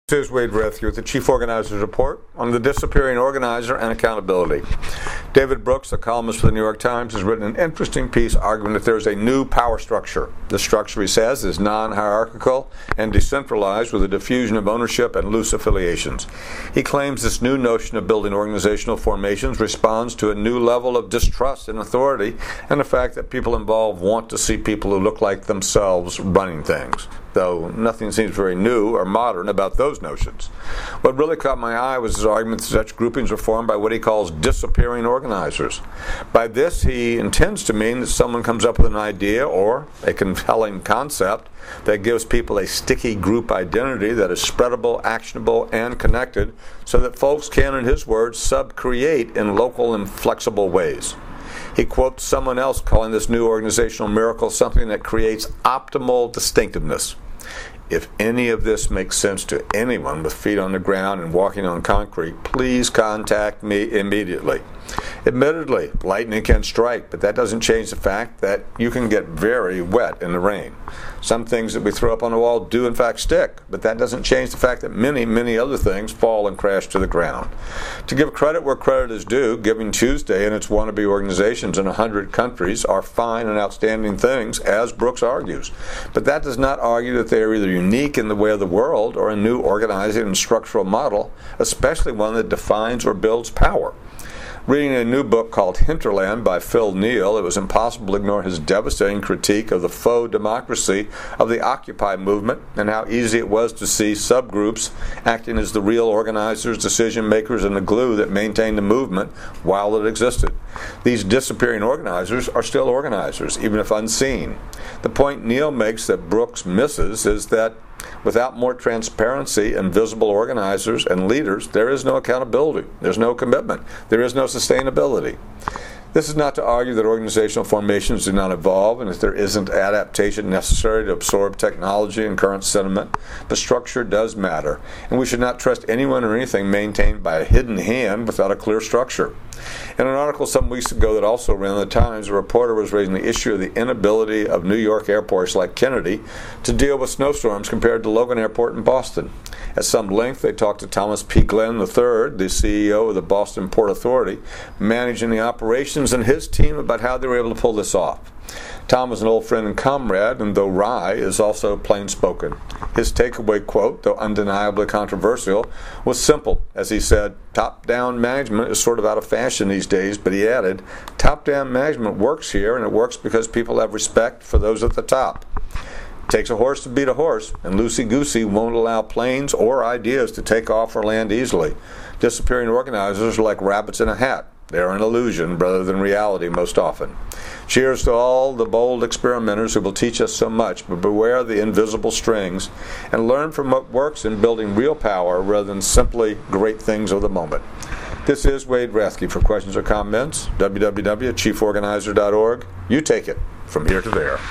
This is Wade Rethke with the Chief Organizer's Report on the disappearing organizer and accountability. David Brooks, a columnist for the New York Times, has written an interesting piece arguing that there is a new power structure. The structure, he says, is non-hierarchical and decentralized with a diffusion of ownership and loose affiliations. He claims this new notion of building organizational formations responds to a new level of distrust in authority and the fact that people involved want to see people who look like themselves running things, though nothing seems very new or modern about those notions. What really caught my eye was his argument that such groupings are formed by what he calls disappearing organizers. By this, he intends to mean that someone comes up with an idea or a compelling concept that gives people a sticky group identity that is spreadable, actionable, and connected so that folks can, in his words, sub-create in local and flexible ways. He quotes someone else calling this new organizational miracle something that creates optimal distinctiveness. If any of this makes sense to anyone with feet on the ground and walking on concrete, please contact me immediately. Admittedly, lightning can strike, but that doesn't change the fact that you can get very wet in the rain. Some things that we throw up on the wall do in fact stick, but that doesn't change the fact that many, many other things fall and crash to the ground. To give credit where credit is due, Giving Tuesday and its wannabe organizations in 100 countries are fine and outstanding things, as Brooks argues. But that does not argue that they are either unique in the way of the world or a new organizing and structural model, especially one that defines or builds power. Reading a new book called Hinterland by Phil Neal, it was impossible to ignore his devastating critique of the faux democracy of the Occupy movement and how easy it was to see subgroups acting as the real organizers, decision makers, and the glue that maintained the movement while it existed. These disappearing organizers are still organizers, even if unseen. The point Neal makes that Brooks misses is that without more transparency and visible organizers and leaders, there is no accountability, there's no commitment, there is no sustainability. This is not to argue that organizational formations do not evolve and that there isn't adaptation necessary to absorb technology and current sentiment, but structure does matter, and we should not trust anyone or anything maintained by a hidden hand without a clear structure. In an article some weeks ago that also ran in the Times, a reporter was raising the issue of the inability of New York airports like Kennedy to deal with snowstorms compared to Logan Airport in Boston. At some length, they talked to Thomas P. Glenn III, the CEO of the Boston Port Authority, managing the operations, and his team about how they were able to pull this off. Tom was an old friend and comrade, and though wry, is also plain-spoken. His takeaway quote, though undeniably controversial, was simple. As he said, top-down management is sort of out of fashion these days, but he added, top-down management works here, and it works because people have respect for those at the top. It takes a horse to beat a horse, and loosey-goosey won't allow planes or ideas to take off or land easily. Disappearing organizers are like rabbits in a hat. They're an illusion rather than reality most often. Cheers to all the bold experimenters who will teach us so much, but beware the invisible strings and learn from what works in building real power rather than simply great things of the moment. This is Wade Rethke. For questions or comments, www.chieforganizer.org. You take it from here to there.